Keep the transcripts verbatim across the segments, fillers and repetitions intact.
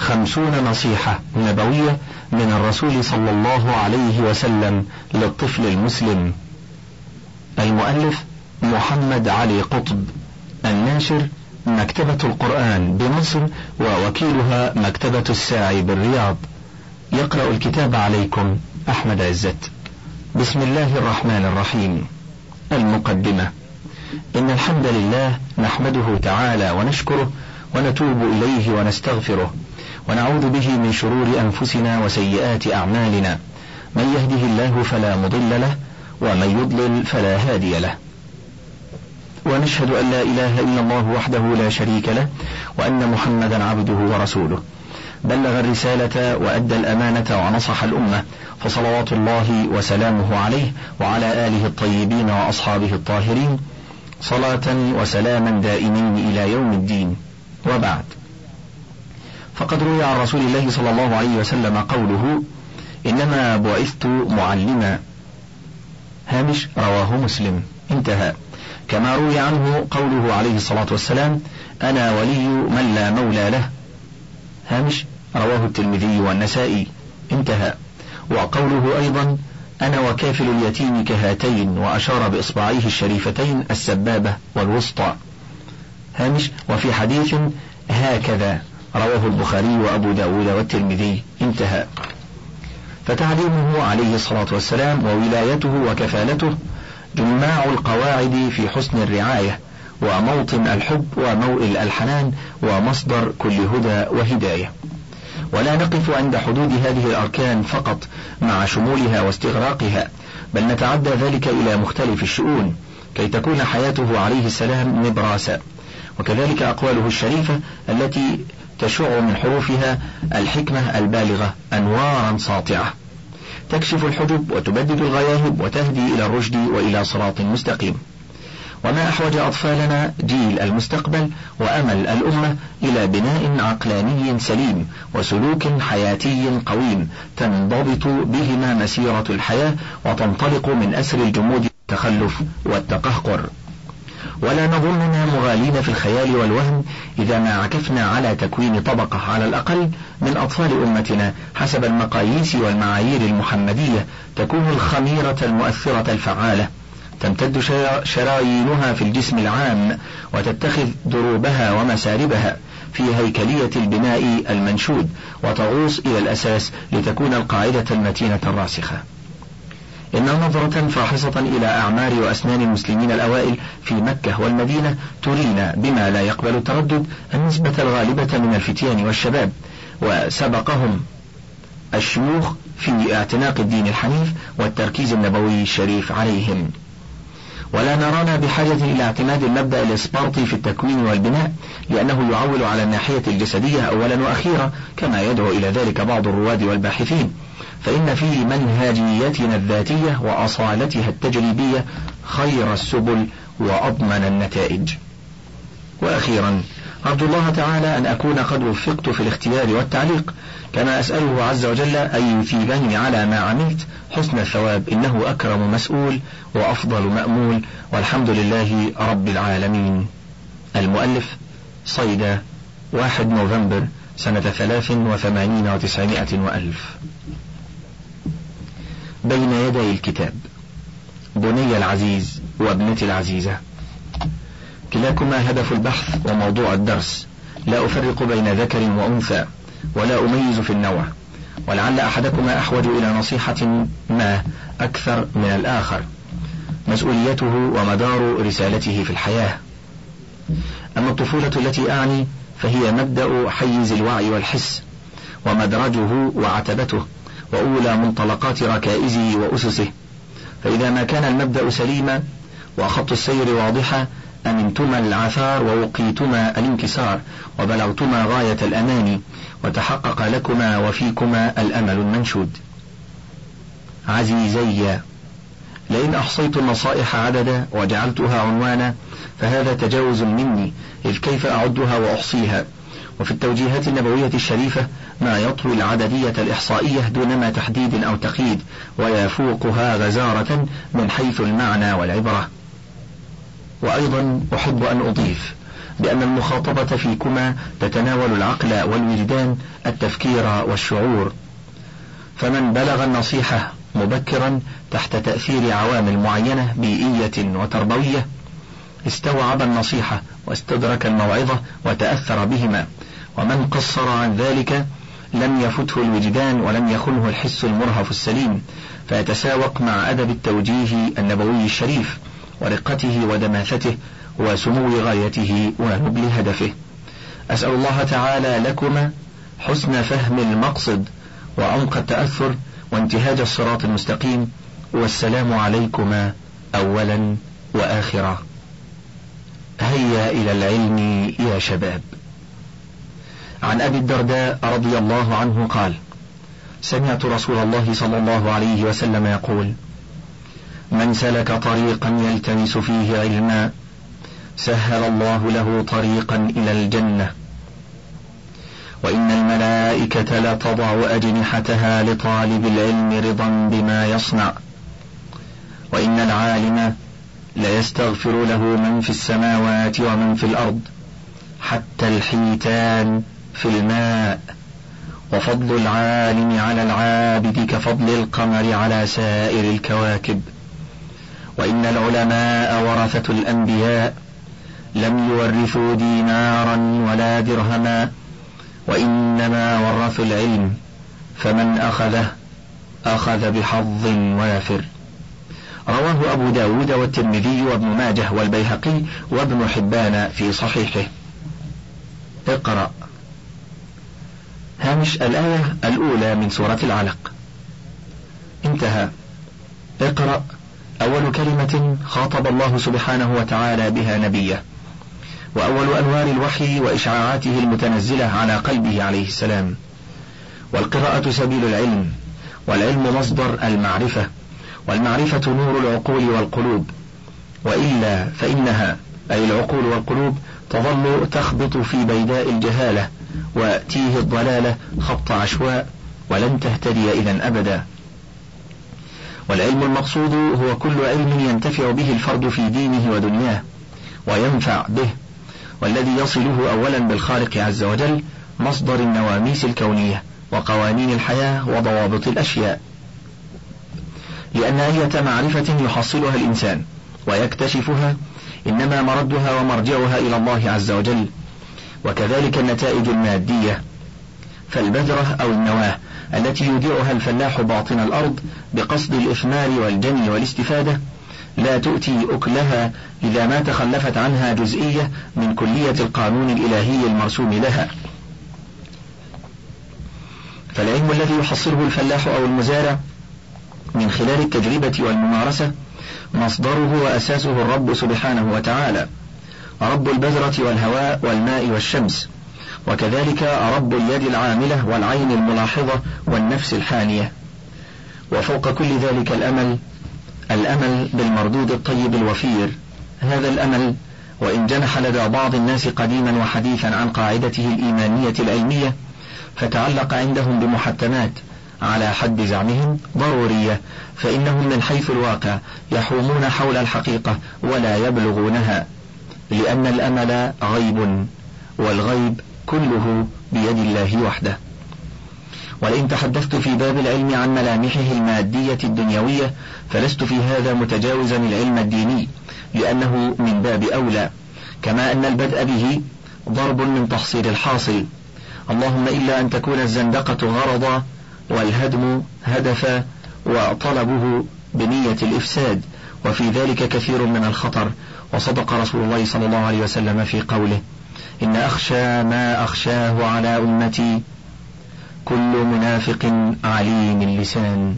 خمسون نصيحة نبوية من الرسول صلى الله عليه وسلم للطفل المسلم. المؤلف محمد علي قطب، الناشر مكتبة القرآن بمصر، ووكيلها مكتبة الساعي بالرياض. يقرأ الكتاب عليكم أحمد عزت. بسم الله الرحمن الرحيم. المقدمة. إن الحمد لله نحمده تعالى ونشكره ونتوب إليه ونستغفره ونعوذ به من شرور أنفسنا وسيئات أعمالنا، من يهده الله فلا مضل له ومن يضلل فلا هادي له، ونشهد أن لا إله إلا الله وحده لا شريك له وأن محمدا عبده ورسوله، بلغ الرسالة وأدى الأمانة ونصح الأمة، فصلوات الله وسلامه عليه وعلى آله الطيبين وأصحابه الطاهرين صلاة وسلاما دائمين إلى يوم الدين. وبعد، فقد روي عن رسول الله صلى الله عليه وسلم قوله: إنما بعثت معلما. هامش رواه مسلم. انتهى. كما روي عنه قوله عليه الصلاة والسلام: أنا ولي من لا مولى له. هامش رواه الترمذي والنسائي. انتهى. وقوله أيضا: أنا وكافل اليتيم كهاتين، وأشار بإصبعيه الشريفتين السبابة والوسطى. هامش وفي حديث هكذا، رواه البخاري وأبو داود والترمذي. انتهى. فتعليمه عليه الصلاة والسلام وولايته وكفالته جماع القواعد في حسن الرعاية، وموطن الحب وموئل الحنان، ومصدر كل هدى وهداية. ولا نقف عند حدود هذه الأركان فقط مع شمولها واستغراقها، بل نتعدى ذلك إلى مختلف الشؤون كي تكون حياته عليه السلام نبراسا، وكذلك أقواله الشريفة التي تشع من حروفها الحكمة البالغة أنوارا ساطعة تكشف الحجب وتبدد الغياهب وتهدي إلى الرشد وإلى صراط مستقيم. وما أحوج أطفالنا جيل المستقبل وأمل الأمة إلى بناء عقلاني سليم وسلوك حياتي قويم تنضبط بهما مسيرة الحياة وتنطلق من أسر الجمود والتخلف والتقهقر. ولا نظننا مغالين في الخيال والوهم إذا ما عكفنا على تكوين طبقة على الأقل من أطفال أمتنا حسب المقاييس والمعايير المحمدية تكون الخميرة المؤثرة الفعالة، تمتد شرايينها في الجسم العام وتتخذ دروبها ومساربها في هيكلية البناء المنشود، وتغوص إلى الأساس لتكون القاعدة المتينة الراسخة. إن نظرة فاحصة إلى أعمار وأسنان المسلمين الأوائل في مكة والمدينة ترينا بما لا يقبل التردد النسبة الغالبة من الفتيان والشباب، وسبقهم الشيوخ في اعتناق الدين الحنيف والتركيز النبوي الشريف عليهم. ولا نرانا بحاجة إلى اعتماد المبدأ الإسبارطي في التكوين والبناء، لأنه يعول على الناحية الجسدية أولا وأخيرا كما يدعو إلى ذلك بعض الرواد والباحثين، فإن في منهجيتنا الذاتية وأصالتها التجريبية خير السبل وأضمن النتائج. وأخيرا، أرجو الله تعالى أن أكون قد وفقت في الاختيار والتعليق، كما أسأله عز وجل أن يثيبني على ما عملت حسن الثواب، إنه أكرم مسؤول وأفضل مأمول، والحمد لله رب العالمين. المؤلف صيدا، واحد نوفمبر سنة ثلاث وثمانين وتسعمائة وألف. بين يدي الكتاب. بني العزيز وابنتي العزيزة، كلاكما هدف البحث وموضوع الدرس، لا أفرق بين ذكر وأنثى ولا أميز في النوع، ولعل أحدكما أحوج إلى نصيحة ما أكثر من الآخر، مسؤوليته ومدار رسالته في الحياة. أما الطفولة التي أعني فهي مبدأ حيز الوعي والحس، ومدرجه وعتبته، وأولى منطلقات ركائزه وأسسه. فإذا ما كان المبدأ سليما وخط السير واضحا أمنتما العثار ووقيتما الانكسار، وبلغتما غاية الأمان، وتحقق لكما وفيكما الأمل المنشود. عزيزي، لئن أحصيت النصائح عددا وجعلتها عنوانا فهذا تجاوز مني، إذ كيف أعدها وأحصيها؟ وفي التوجيهات النبوية الشريفة ما يطوي العددية الإحصائية دونما تحديد أو تقييد، ويفوقها غزارة من حيث المعنى والعبرة. وأيضا أحب أن أضيف بأن المخاطبة فيكما تتناول العقل والوجدان، التفكير والشعور. فمن بلغ النصيحة مبكرا تحت تأثير عوامل معينة بيئية وتربوية استوعب النصيحة واستدرك الموعظة وتأثر بهما، ومن قصر عن ذلك لم يفته الوجدان ولم يخنه الحس المرهف السليم، فيتساوق مع أدب التوجيه النبوي الشريف ورقته ودماثته وسمو غايته ونبل هدفه. أسأل الله تعالى لكما حسن فهم المقصد وعمق التأثر وانتهاج الصراط المستقيم، والسلام عليكما أولا وآخرا. هيا إلى العلم يا شباب. عن أبي الدرداء رضي الله عنه قال: سمعت رسول الله صلى الله عليه وسلم يقول: من سلك طريقا يلتمس فيه علما سهل الله له طريقا إلى الجنة، وإن الملائكة لتضع أجنحتها لطالب العلم رضا بما يصنع، وإن العالم ليستغفر له من في السماوات ومن في الأرض حتى الحيتان في الماء، وفضل العالم على العابد كفضل القمر على سائر الكواكب، وإن العلماء ورثة الأنبياء لم يورثوا دينارا ولا درهما، وإنما ورثوا العلم، فمن أخذه أخذ بحظ وافر. رواه أبو داود والترمذي وابن ماجه والبيهقي وابن حبان في صحيحه. اقرأ. هامش الآية الأولى من سورة العلق. انتهى. اقرأ أول كلمة خاطب الله سبحانه وتعالى بها نبيه، وأول أنوار الوحي وإشعاعاته المتنزلة على قلبه عليه السلام. والقراءة سبيل العلم، والعلم مصدر المعرفة، والمعرفة نور العقول والقلوب، وإلا فإنها أي العقول والقلوب تظل تخبط في بيداء الجهالة وتيه الضلالة خبط عشواء، ولن تهتدي إذن أبدا. والعلم المقصود هو كل علم ينتفع به الفرد في دينه ودنياه وينفع به، والذي يصله أولا بالخالق عز وجل مصدر النواميس الكونية وقوانين الحياة وضوابط الأشياء، لأن أية معرفة يحصلها الإنسان ويكتشفها إنما مردها ومرجعها إلى الله عز وجل. وكذلك النتائج المادية، فالبذرة أو النواة التي يودعها الفلاح باطن الأرض بقصد الإثمار والجني والاستفادة لا تؤتي أكلها إذا ما تخلفت عنها جزئية من كلية القانون الإلهي المرسوم لها. فالعلم الذي يحصله الفلاح أو المزارع من خلال التجربة والممارسة مصدره وأساسه الرب سبحانه وتعالى، رب البذرة والهواء والماء والشمس، وكذلك رب اليد العاملة والعين الملاحظة والنفس الحانية. وفوق كل ذلك الأمل، الأمل بالمردود الطيب الوفير. هذا الأمل وإن جنح لدى بعض الناس قديما وحديثا عن قاعدته الإيمانية العلمية، فتعلق عندهم بمحتمات على حد زعمهم ضرورية، فإنهم من حيث الواقع يحومون حول الحقيقة ولا يبلغونها، لأن الأمل غيب، والغيب كله بيد الله وحده. ولئن تحدثت في باب العلم عن ملامحه المادية الدنيوية فلست في هذا متجاوزا العلم الديني، لأنه من باب أولى، كما أن البدء به ضرب من تحصيل الحاصل، اللهم إلا أن تكون الزندقة غرضا والهدم هدفا وطلبه بنية الإفساد، وفي ذلك كثير من الخطر. وصدق رسول الله صلى الله عليه وسلم في قوله: إن أخشى ما أخشاه على أمتي كل منافق عليم اللسان.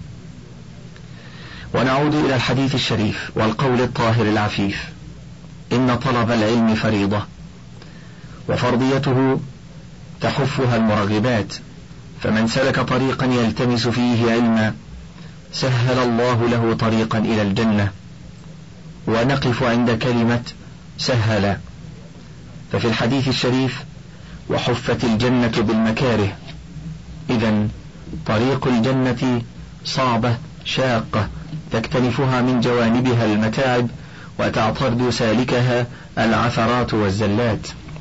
ونعود إلى الحديث الشريف والقول الطاهر العفيف: إن طلب العلم فريضة، وفرضيته تحفها المرغبات، فمن سلك طريقا يلتمس فيه علما سهل الله له طريقا إلى الجنة. ونقف عند كلمة سهل، ففي الحديث الشريف: وحفت الجنة بالمكاره. إذن طريق الجنة صعبة شاقة تكتنفها من جوانبها المتاعب وتعترض سالكها العثرات والزلات.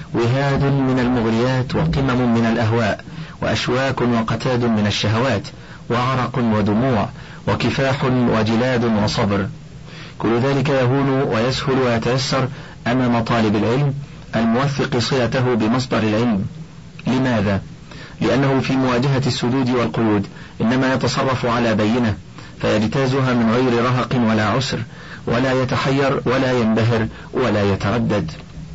وهاد من المغريات وقمم من الأهواء وأشواك وقتاد من الشهوات وعرق ودموع وكفاح وجلاد وصبر، كل ذلك يهون ويسهل ويتيسر أمام طالب العلم الموثق صلته بمصدر العلم. لماذا؟ لأنه في مواجهة السدود والقيود إنما يتصرف على بينة فيجتازها من غير رهق ولا عسر، ولا يتحير ولا ينبهر ولا يتردد.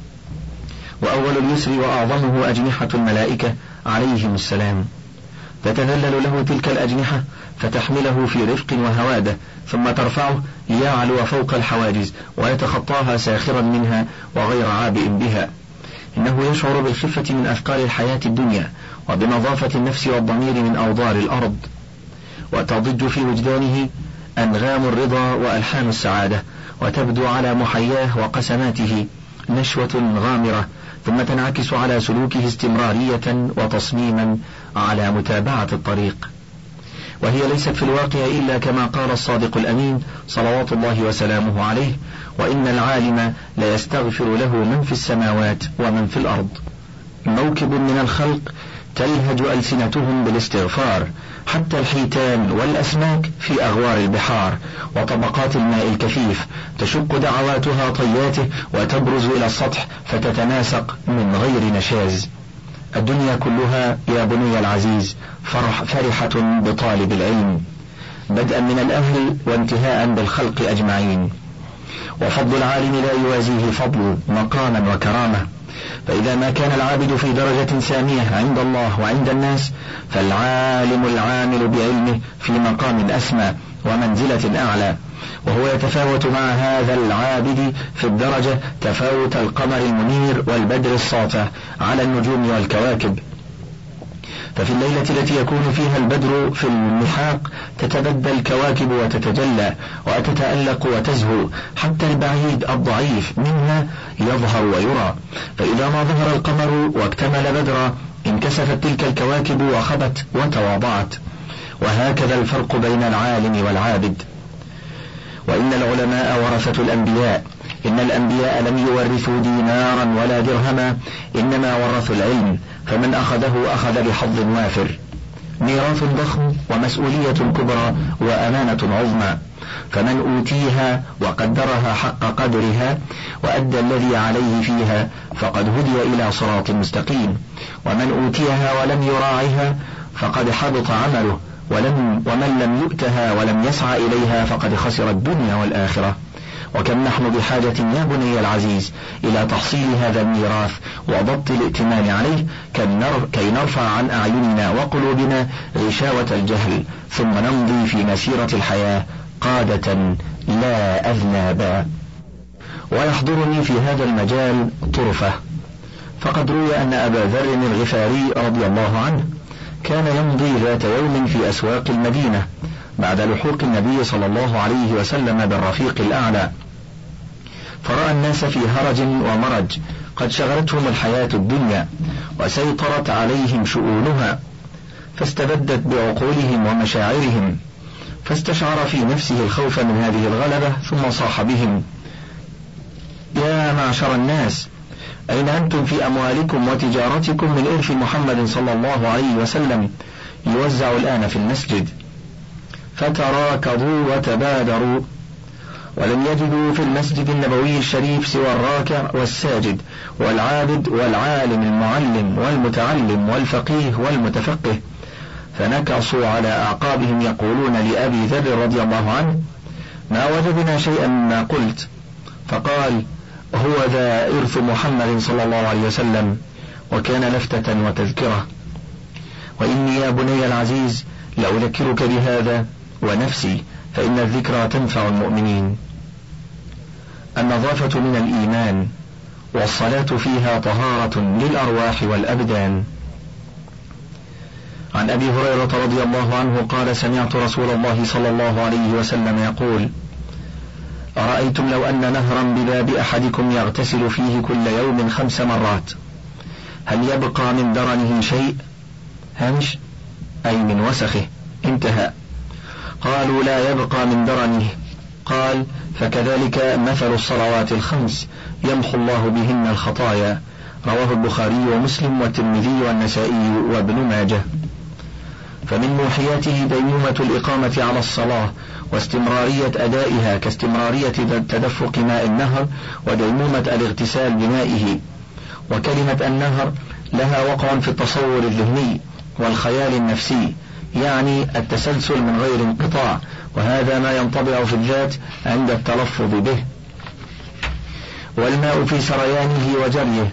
وأول اليسر وأعظمه أجنحة الملائكة عليهم السلام، تتذلل له تلك الأجنحة فتحمله في رفق وهوادة، ثم ترفعه ليعلو فوق الحواجز ويتخطاها ساخرا منها وغير عابئ بها. إنه يشعر بالخفة من أثقال الحياة الدنيا وبنظافة النفس والضمير من أوضار الأرض، وتضج في وجدانه أنغام الرضا وألحان السعادة، وتبدو على محياه وقسماته نشوة غامرة، ثم تنعكس على سلوكه استمرارية وتصميما على متابعة الطريق. وهي ليست في الواقع إلا كما قال الصادق الأمين صلوات الله وسلامه عليه: وإن العالم ليستغفر له من في السماوات ومن في الأرض. موكب من الخلق تلهج ألسنتهم بالاستغفار، حتى الحيتان والأسماك في أغوار البحار وطبقات الماء الكثيف تشق دعواتها طياته وتبرز إلى السطح فتتناسق من غير نشاز. الدنيا كلها يا بني العزيز فرح فرحة بطالب العلم، بدءا من الأهل وانتهاء بالخلق أجمعين. وفضل العالم لا يوازيه فضل مقاما وكرامة، فإذا ما كان العابد في درجة سامية عند الله وعند الناس، فالعالم العامل بعلمه في مقام أسمى ومنزلة أعلى، وهو يتفاوت مع هذا العابد في الدرجة تفاوت القمر المنير والبدر الساطع على النجوم والكواكب. ففي الليلة التي يكون فيها البدر في المحاق تتبدل الكواكب وتتجلى وتتألق وتزهو، حتى البعيد الضعيف منها يظهر ويرى، فإذا ما ظهر القمر واكتمل بدرا انكسفت تلك الكواكب وخبت وتواضعت. وهكذا الفرق بين العالم والعابد. وإن العلماء ورثة الأنبياء، إن الأنبياء لم يورثوا دينارا ولا درهما، إنما ورثوا العلم، فمن أخذه أخذ بحظ وافر. ميراث ضخم ومسؤولية كبرى وأمانة عظمى، فمن أوتيها وقدرها حق قدرها وأدى الذي عليه فيها فقد هدي إلى صراط مستقيم، ومن أوتيها ولم يراعها فقد حبط عمله، ولم ومن لم يؤتها ولم يسعى إليها فقد خسر الدنيا والآخرة. وكم نحن بحاجة يا بني العزيز إلى تحصيل هذا الميراث وضبط الائتمان عليه كي نرفع عن أعيننا وقلوبنا غشاوة الجهل، ثم نمضي في مسيرة الحياة قادة لا أذنابا. ويحضرني في هذا المجال طرفة، فقد روي أن أبا ذر الغفاري رضي الله عنه كان يمضي ذات يوم في أسواق المدينة بعد لحوق النبي صلى الله عليه وسلم بالرفيق الأعلى، فرأى الناس في هرج ومرج قد شغلتهم الحياة الدنيا وسيطرت عليهم شؤونها، فاستبدت بعقولهم ومشاعرهم، فاستشعر في نفسه الخوف من هذه الغلبة، ثم صاح بهم: يا معشر الناس، أين أنتم في أموالكم وتجارتكم من إرث محمد صلى الله عليه وسلم يوزع الآن في المسجد؟ فتراكضوا وتبادروا، ولم يجدوا في المسجد النبوي الشريف سوى الراكع والساجد والعابد والعالم المعلم والمتعلم والفقيه والمتفقه، فنكصوا على أعقابهم يقولون لأبي ذر رضي الله عنه: ما وجدنا شيئا مما قلت. فقال: هو ذا إرث محمد صلى الله عليه وسلم، وكان لفتة وتذكرة. وإني يا بني العزيز لأذكرك بهذا ونفسي، فإن الذكرى تنفع المؤمنين. النظافة من الإيمان، والصلاة فيها طهارة للأرواح والأبدان. عن أبي هريرة رضي الله عنه قال: سمعت رسول الله صلى الله عليه وسلم يقول: أرأيتم لو أن نهرا بباب أحدكم يغتسل فيه كل يوم خمس مرات، هل يبقى من درنه شيء؟ هامش أي من وسخه. انتهى. قالوا: لا يبقى من درنه. قال: فكذلك مثل الصلوات الخمس يمحو الله بهن الخطايا، رواه البخاري ومسلم والترمذي والنسائي وابن ماجه. فمن موحياته ديمومة الإقامة على الصلاة واستمرارية أدائها كاستمرارية تدفق ماء النهر وديمومة الاغتسال بمائه. وكلمة النهر لها وقع في التصور الذهني والخيال النفسي، يعني التسلسل من غير انقطاع، وهذا ما ينطبع في الذات عند التلفظ به. والماء في سريانه وجريه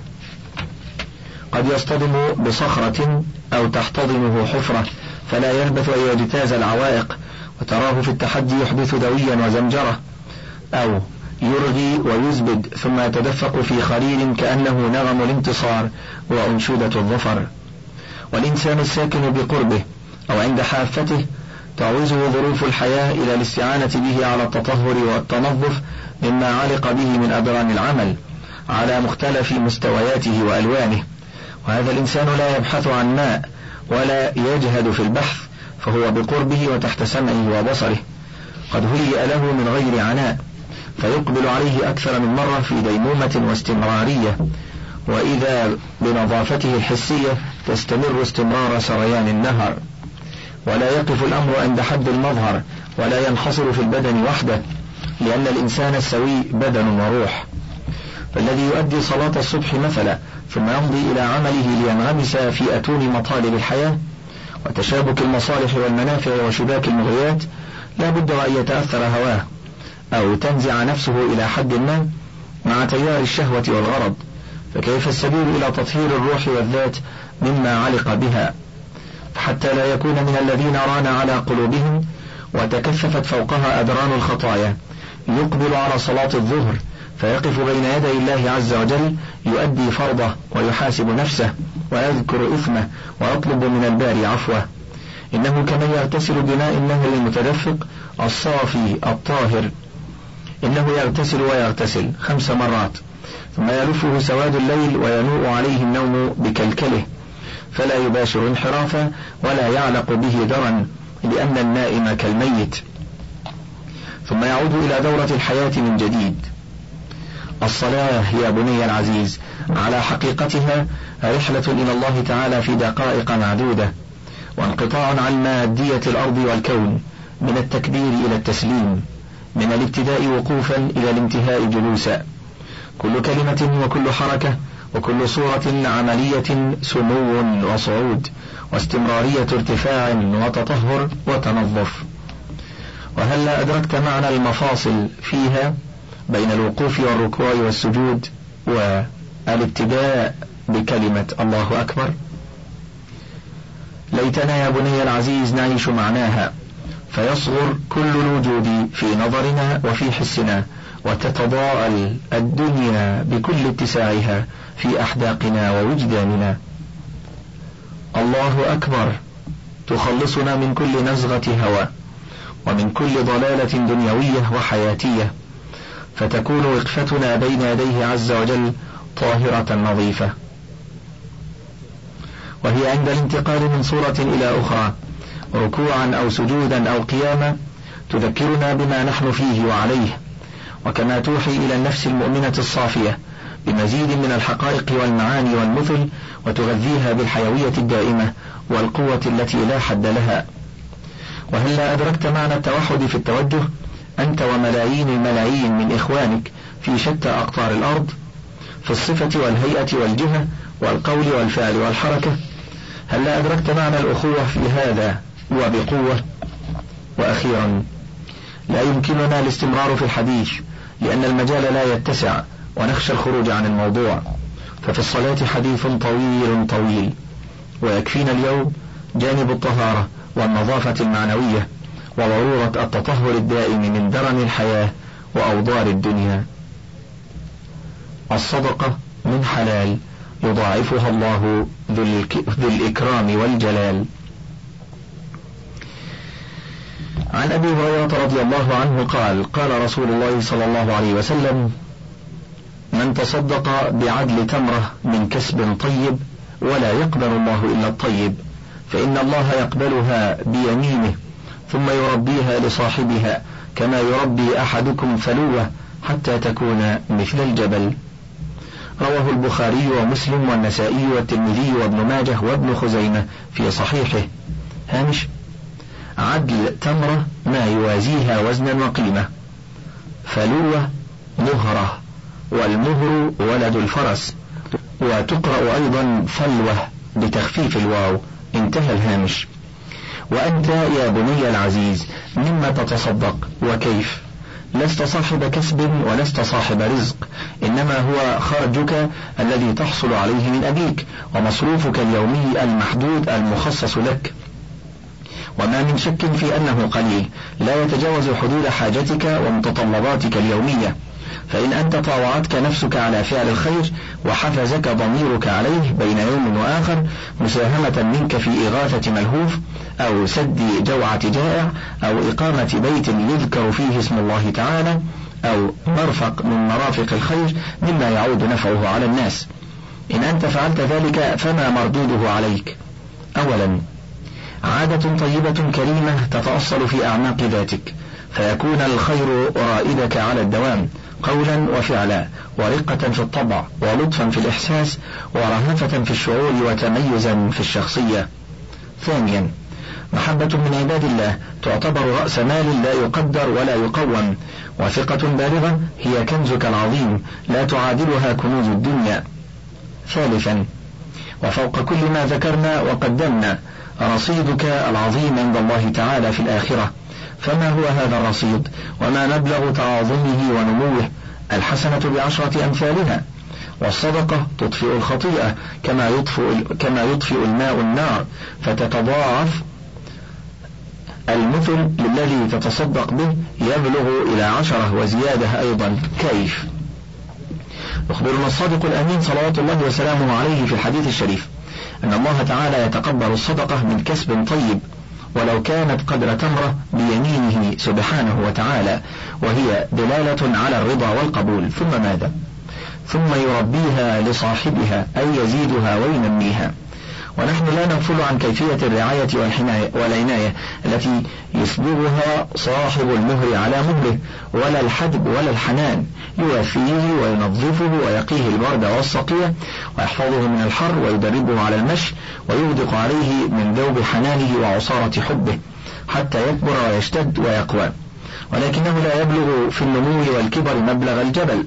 قد يصطدم بصخرة أو تحتضنه حفرة فلا يلبث أن يجتاز العوائق، وتراه في التحدي يحدث دويا وزمجرة، أو يرغي ويزبد ثم يتدفق في خليل كأنه نغم الانتصار وأنشودة الظفر. والإنسان الساكن بقربه أو عند حافته تعوزه ظروف الحياة إلى الاستعانة به على التطهر والتنظف مما علق به من أدران العمل على مختلف مستوياته وألوانه. وهذا الإنسان لا يبحث عن ماء ولا يجهد في البحث، فهو بقربه وتحت سمعه وبصره، قد هيئ له من غير عناء، فيقبل عليه أكثر من مرة في ديمومة واستمرارية. وإذا بنظافته الحسية تستمر استمرار سريان النهر، ولا يقف الأمر عند حد المظهر ولا ينحصر في البدن وحده، لأن الإنسان السوي بدن وروح. فالذي يؤدي صلاة الصبح مثلا ثم يمضي إلى عمله لينغمس في أتون مطالب الحياة وتشابك المصالح والمنافع وشباك المغريات، لا بد أن يتأثر هواه أو تنزع نفسه إلى حد ما مع تيار الشهوة والغرض، فكيف السبيل إلى تطهير الروح والذات مما علق بها، حتى لا يكون من الذين ران على قلوبهم وتكثفت فوقها أدران الخطايا، يقبل على صلاة الظهر فيقف بين يدي الله عز وجل يؤدي فرضه ويحاسب نفسه ويذكر إثمه ويطلب من الباري عفوه. إنه كمن يغتسل بماء النهر المتدفق الصافي الطاهر، إنه يغتسل ويغتسل خمس مرات ثم يلفه سواد الليل وينوء عليه النوم بكلكله، فلا يباشر انحرافا ولا يعلق به درا، لأن النائم كالميت، ثم يعود إلى دورة الحياة من جديد. الصلاة يا بني العزيز على حقيقتها رحلة إلى الله تعالى في دقائق معدودة، وانقطاع عن مادية الأرض والكون، من التكبير إلى التسليم، من الابتداء وقوفا إلى الانتهاء جلوسا. كل كلمة وكل حركة وكل صورة عملية سمو وصعود واستمرارية ارتفاع وتطهر وتنظف. وهلا أدركت معنى المفاصل فيها بين الوقوف والركوع والسجود والابتداء بكلمة الله أكبر؟ ليتنا يا بني العزيز نعيش معناها، فيصغر كل الوجود في نظرنا وفي حسنا، وتتضاءل الدنيا بكل اتساعها في أحداقنا ووجداننا. الله أكبر تخلصنا من كل نزغة هوى ومن كل ضلالة دنيوية وحياتية، فتكون وقفتنا بين يديه عز وجل طاهرة نظيفة. وهي عند الانتقال من صورة إلى أخرى ركوعا أو سجودا أو قياما تذكرنا بما نحن فيه وعليه، وكما توحي إلى النفس المؤمنة الصافية بمزيد من الحقائق والمعاني والمثل، وتغذيها بالحيوية الدائمة والقوة التي لا حد لها. وهلا أدركت معنى التوحد في التوجه أنت وملايين الملايين من إخوانك في شتى أقطار الأرض، في الصفة والهيئة والجهة والقول والفعل والحركة. هلا أدركت معنى الأخوة في هذا وبقوة. وأخيرا لا يمكننا الاستمرار في الحديث لأن المجال لا يتسع ونخشى الخروج عن الموضوع، ففي الصلاة حديث طويل طويل، ويكفينا اليوم جانب الطهارة والنظافة المعنوية وضرورة التطهر الدائم من درن الحياة وأوضار الدنيا. الصدقة من حلال يضاعفها الله ذو الإكرام والجلال. عن أبي هريرة رضي الله عنه قال: قال رسول الله صلى الله عليه وسلم: من تصدق بعدل تمرة من كسب طيب ولا يقبل الله إلا الطيب، فإن الله يقبلها بيمينه ثم يربيها لصاحبها كما يربي أحدكم فلوة حتى تكون مثل الجبل. رواه البخاري ومسلم والنسائي والترمذي وابن ماجه وابن خزيمة في صحيحه. هامش: عدل تمرة ما يوازيها وزنا وقيمة. فلوة مهرة، والمهر ولد الفرس، وتقرأ أيضا فلوة بتخفيف الواو. انتهى الهامش. وأنت يا بني العزيز مما تتصدق وكيف؟ لست صاحب كسب ولست صاحب رزق، إنما هو خرجك الذي تحصل عليه من أبيك، ومصروفك اليومي المحدود المخصص لك، وما من شك في أنه قليل لا يتجاوز حدود حاجتك ومتطلباتك اليومية. فإن أنت طاوعتك نفسك على فعل الخير وحفزك ضميرك عليه بين يوم وآخر، مساهمة منك في إغاثة ملهوف، أو سد جوعة جائع، أو إقامة بيت يذكر فيه اسم الله تعالى، أو مرفق من مرافق الخير مما يعود نفعه على الناس، إن أنت فعلت ذلك فما مردوده عليك؟ أولا، عادة طيبة كريمة تتأصل في أعماق ذاتك، فيكون الخير رائدك على الدوام، قولا وفعلا، ورقة في الطبع، ولطفا في الإحساس، ورهفة في الشعور، وتميزا في الشخصية. ثانيا، محبة من عباد الله تعتبر رأس مال لا يقدر ولا يقوم، وثقة بالغة هي كنزك العظيم لا تعادلها كنوز الدنيا. ثالثا، وفوق كل ما ذكرنا وقدمنا، رصيدك العظيم عند الله تعالى في الآخرة. فما هو هذا الرصيد؟ وما مبلغ تعاظمه ونموه؟ الحسنة بعشرة أمثالها، والصدقة تطفئ الخطيئة كما يطفئ, كما يطفئ الماء النار، فتتضاعف المثل للذي تتصدق به يبلغ إلى عشرة وزيادة أيضا. كيف؟ يخبرنا الصادق الأمين صلوات الله وسلامه عليه في الحديث الشريف أن الله تعالى يتقبل الصدقة من كسب طيب ولو كانت قدر تمرة بيمينه سبحانه وتعالى، وهي دلالة على الرضا والقبول. ثم ماذا؟ ثم يربيها لصاحبها أي يزيدها وينميها. ونحن لا نغفل عن كيفية الرعاية والحماية والعناية التي يسبغها صاحب المهر على مهره، ولا الحدب ولا الحنان، يوفيه وينظفه ويقيه البرد والصقيع، ويحفظه من الحر، ويدربه على المشي، ويغدق عليه من ذوب حنانه وعصارة حبه حتى يكبر ويشتد ويقوى، ولكنه لا يبلغ في النمو والكبر مبلغ الجبل.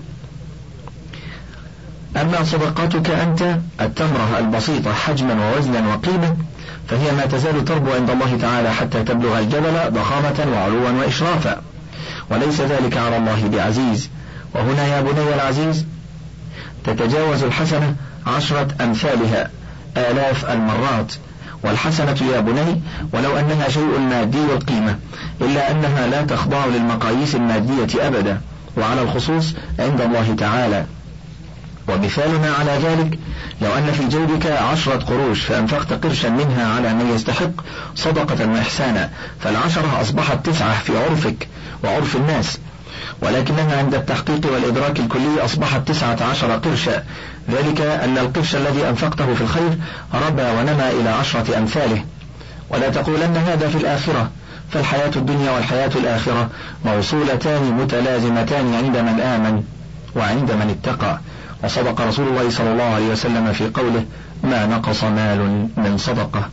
أما صدقاتك أنت التمرة البسيطة حجما ووزنا وقيمة، فهي ما تزال تربو عند الله تعالى حتى تبلغ الجبل ضخامة وعلوا وإشرافا، وليس ذلك على الله بعزيز. وهنا يا بني العزيز تتجاوز الحسنة عشرة أمثالها آلاف المرات. والحسنة يا بني ولو أنها شيء مادي القيمة، إلا أنها لا تخضع للمقاييس المادية أبدا، وعلى الخصوص عند الله تعالى. ومثالنا على ذلك لو أن في جيبك عشرة قروش فأنفقت قرشا منها على من يستحق صدقة وإحسانا، فالعشرة أصبحت تسعة في عرفك وعرف الناس، ولكنها عند التحقيق والإدراك الكلي أصبحت تسعة عشر قرشا، ذلك أن القرش الذي أنفقته في الخير ربى ونمى إلى عشرة أمثاله. ولا تقولن هذا في الآخرة، فالحياة الدنيا والحياة الآخرة موصولتان متلازمتان عند من آمن وعند من اتقى. وصدق رسول الله صلى الله عليه وسلم في قوله: ما نقص مال من صدقة.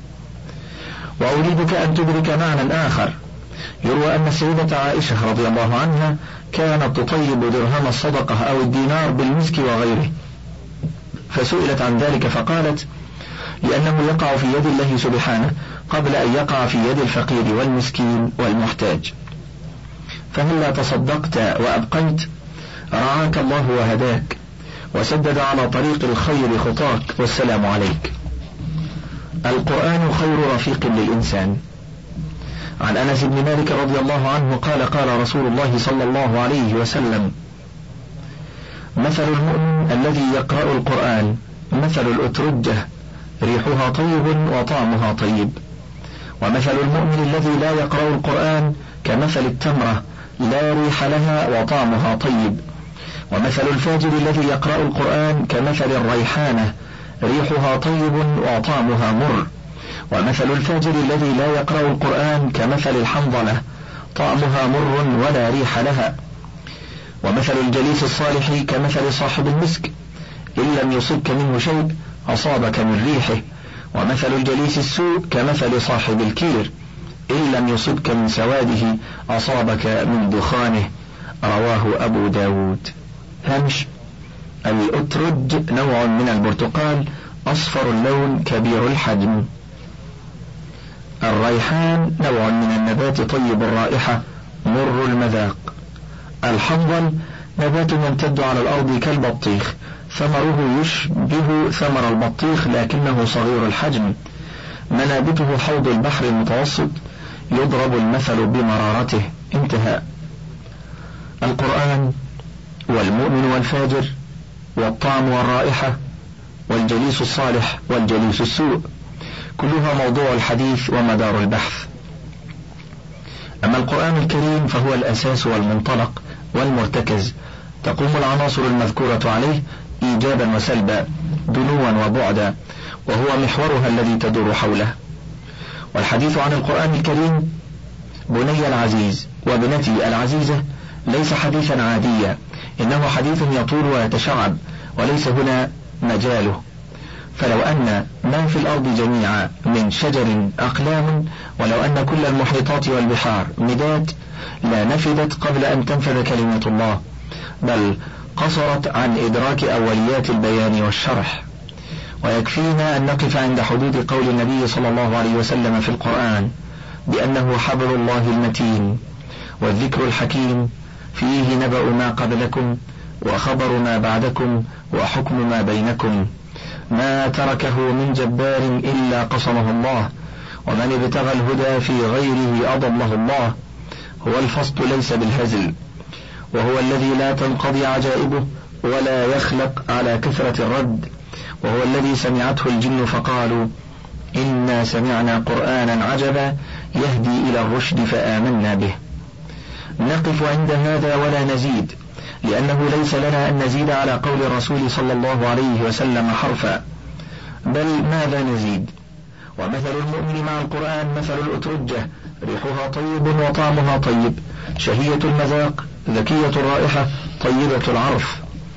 وأريدك أن تدرك معنى آخر. يروى أن السيدة عائشة رضي الله عنها كانت تطيب درهم الصدقة أو الدينار بالمسك وغيره، فسئلت عن ذلك فقالت: لأنه يقع في يد الله سبحانه قبل أن يقع في يد الفقير والمسكين والمحتاج. فهلا تصدقت وأبقيت؟ رعاك الله وهداك وسدد على طريق الخير خطاك، والسلام عليك. القرآن خير رفيق للإنسان. عن أنس بن مالك رضي الله عنه قال: قال رسول الله صلى الله عليه وسلم: مثل المؤمن الذي يقرأ القرآن مثل الأترجة ريحها طيب وطعمها طيب، ومثل المؤمن الذي لا يقرأ القرآن كمثل التمرة لا ريح لها وطعمها طيب، ومثل الفاجر الذي يقرأ القرآن كمثل الريحانة ريحها طيب وطعمها مر، ومثل الفاجر الذي لا يقرأ القرآن كمثل الحنظلة طعمها مر ولا ريح لها، ومثل الجليس الصالح كمثل صاحب المسك إن لم يصبك منه شيء أصابك من ريحه، ومثل الجليس السوء كمثل صاحب الكير، إن لم يصبك من سواده أصابك من دخانه. رواه أبو داود. هامش: الأترج نوع من البرتقال أصفر اللون كبير الحجم. الريحان نوع من النبات طيب الرائحة مر المذاق. الحنظل نبات يمتد على الأرض كالبطيخ، ثمره يشبه ثمر البطيخ لكنه صغير الحجم، منابته حوض البحر المتوسط، يضرب المثل بمرارته. انتهاء. القرآن والمؤمن والفاجر والطعم والرائحة والجليس الصالح والجليس السوء كلها موضوع الحديث ومدار البحث. أما القرآن الكريم فهو الأساس والمنطلق والمرتكز، تقوم العناصر المذكورة عليه إيجابا وسلبا، دنوا وبعدا، وهو محورها الذي تدور حوله. والحديث عن القرآن الكريم بني العزيز وابنتي العزيزة ليس حديثا عاديا، إنه حديث يطول ويتشعب وليس هنا مجاله. فلو أن ما في الأرض جميعا من شجر أقلام، ولو أن كل المحيطات والبحار مداد، لا نفدت قبل أن تنفذ كلمة الله، بل قصرت عن إدراك أوليات البيان والشرح. ويكفينا أن نقف عند حدود قول النبي صلى الله عليه وسلم في القرآن بأنه حبل الله المتين والذكر الحكيم، فيه نبأ ما قبلكم وخبر ما بعدكم وحكم ما بينكم، ما تركه من جبار إلا قصمه الله، ومن ابتغى الهدى في غيره أضله الله. هو الفصل ليس بالهزل، وهو الذي لا تنقضي عجائبه ولا يخلق على كثرة الرد، وهو الذي سمعته الجن فقالوا إنا سمعنا قرآنا عجبا يهدي إلى الرشد فآمنا به. نقف عند هذا ولا نزيد، لأنه ليس لنا أن نزيد على قول الرسول صلى الله عليه وسلم حرفا، بل ماذا نزيد؟ ومثل المؤمن مع القرآن مثل الأترجة، ريحها طيب وطعمها طيب، شهية المذاق، ذكية الرائحة، طيبة العرف.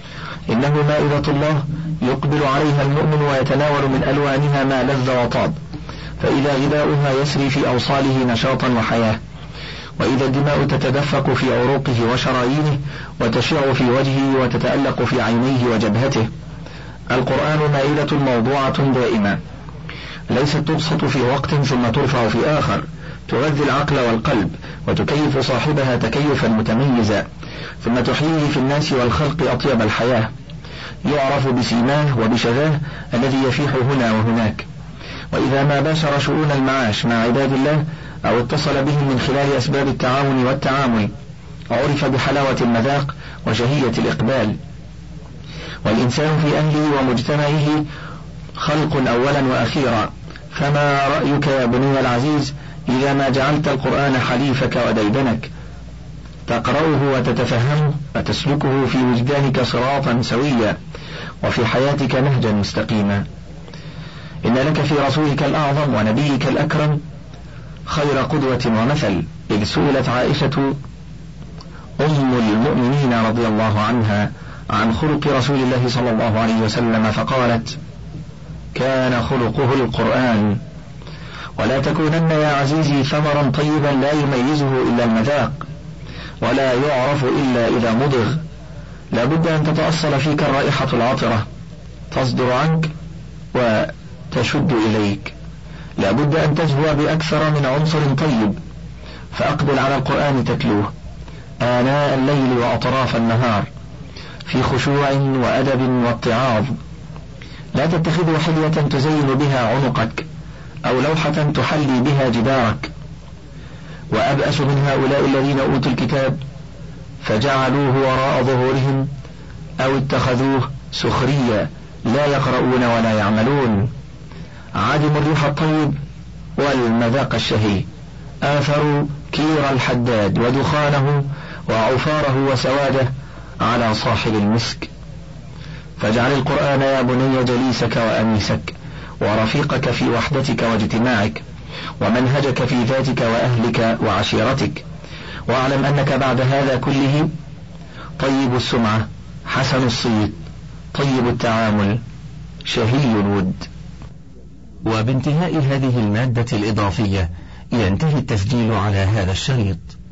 إنه مائدة الله يقبل عليها المؤمن ويتناول من ألوانها ما لذ وطاب، فإذا غذاؤها يسري في أوصاله نشاطا وحياة، وإذا الدماء تتدفق في عروقه وشرايينه وتشع في وجهه وتتألق في عينيه وجبهته. القرآن مائدة موضوعة دائمة، ليست تبسط في وقت ثم ترفع في آخر، تغذي العقل والقلب وتكيف صاحبها تكيفا متميزا، ثم تحييه في الناس والخلق أطيب الحياة، يعرف بسيماه وبشذاه الذي يفيح هنا وهناك. وإذا ما باشر شؤون المعاش مع عباد الله أو اتصل بهم من خلال أسباب التعاون والتعامل، عرف بحلاوة المذاق وشهية الإقبال. والإنسان في أهله ومجتمعه خلق أولا وأخيرا، فما رأيك يا بني العزيز إذا ما جعلت القرآن حليفك وديدنك، تقرأه وتتفهمه وتسلكه في وجدانك صراطا سويا وفي حياتك نهجا مستقيما. إن لك في رسولك الأعظم ونبيك الأكرم خير قدوة ومثل، إذ سئلت عائشة أم المؤمنين رضي الله عنها عن خلق رسول الله صلى الله عليه وسلم فقالت: كان خلقه القرآن. ولا تكونن يا عزيزي ثمرا طيبا لا يميزه إلا المذاق، ولا يعرف إلا إذا مضغ. لا بد أن تتأصل فيك الرائحة العطرة، تصدر عنك وتشد إليك. لا بد أن تزهو بأكثر من عنصر طيب، فأقبل على القرآن تتلوه آناء الليل وأطراف النهار في خشوع وأدب واتعاظ. لا تتخذ حلية تزين بها عنقك أو لوحة تحلي بها جدارك. وأبأس من هؤلاء الذين أوتوا الكتاب فجعلوه وراء ظهورهم أو اتخذوه سخريا، لا يقرؤون ولا يعملون. عدموا الريح الطيب والمذاق الشهي، آثروا كير الحداد ودخانه وعفاره وسواده على صاحب المسك. فاجعل القرآن يا بني جليسك وأنيسك ورفيقك في وحدتك واجتماعك ومنهجك في ذاتك وأهلك وعشيرتك، واعلم أنك بعد هذا كله طيب السمعة حسن الصيت طيب التعامل، شهي الود. وبانتهاء هذه المادة الإضافية ينتهي التسجيل على هذا الشريط.